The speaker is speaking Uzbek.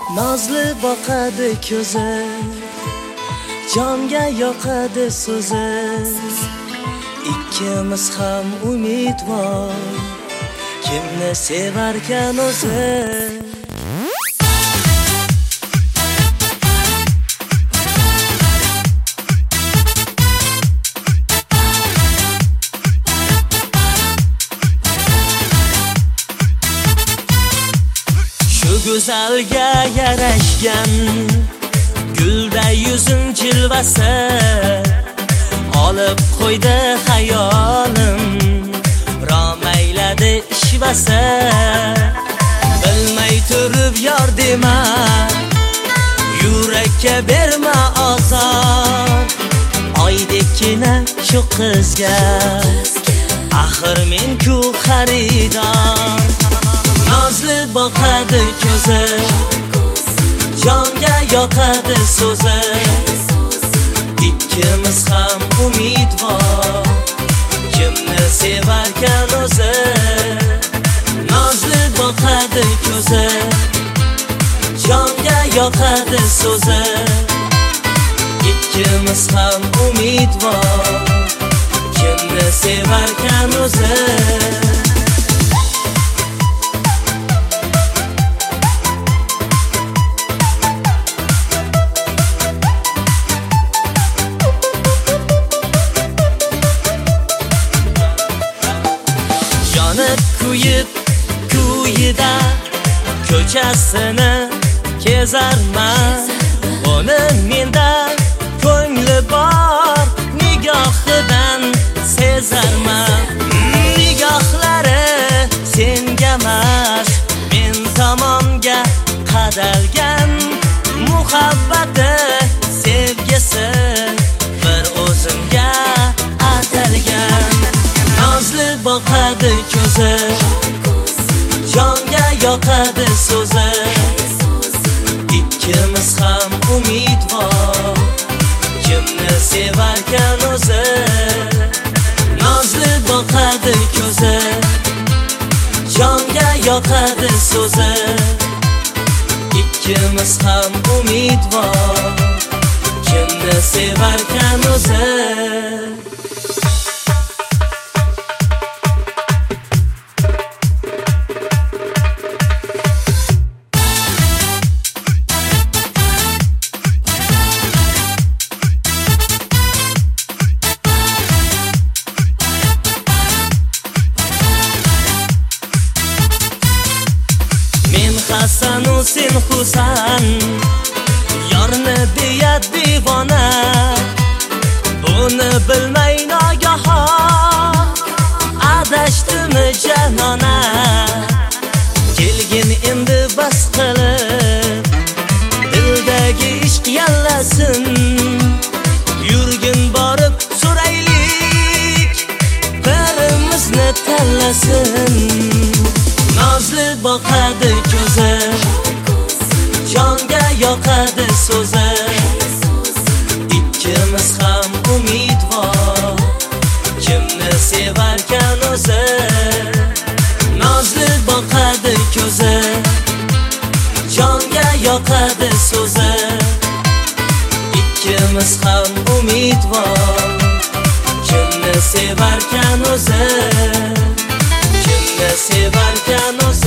Nazlı boqadi ko'zi, jonga yoqadi so'zi. Ikkimiz ham umidvor, kimni sevarkan o'zi. Go'zalga yarashgan gulda yuzim jilvasi olib qo'ydi xayolim, romayladi ishvasi. Bilmay turib yor dema, yurakka berma azor. Oydekkina shu qizga axir men-ku xaridor. Nazlı boqadi ko'zi, jonga yoqadi so'zi. Ikkimiz ham umidvor, kimni sevarkan o'zi. Nazlı boqadi ko'zi, jonga yoqadi so'zi. Ikkimiz ham umidvor, kimni sevarkan o'zi. Kuyib kuyida ko'chasini kezarman. Uni mendan ko'ngli bor, nigohidan sezarman. Nigohlari senga emas, men tomonga qadalgan. Muhabbati, sevgisi bir o'zimga atalgan. Nazlı boqadi ko'zi, jonga yoqadi so'zi. Ikkimiz ham umidvor, kimni sevarkan o'zi. Nazlı boqadi ko'zi, jonga yoqadi so'zi. Ikkimiz ham umidvor, kimni sevarkan o'zi. Hasanu sen Husan, yorni deyat divona. Buni bilmay nogahon adashdimi janona. Kelgin endi bas qilib, dildagi ishq yallasin. Yurgin borib so'raylik, birimizni tanlasin. Nazlı boqadi ko'zi, jonga yoqadi so'zi. Ikkimiz ham umidvor, kimni sevarkan o'zi. Nazlı boqadi ko'zi, jonga yoqadi so'zi. Ikkimiz ham umidvor, kimni sevarkan o'zi. Kimni sevarkan o'zi.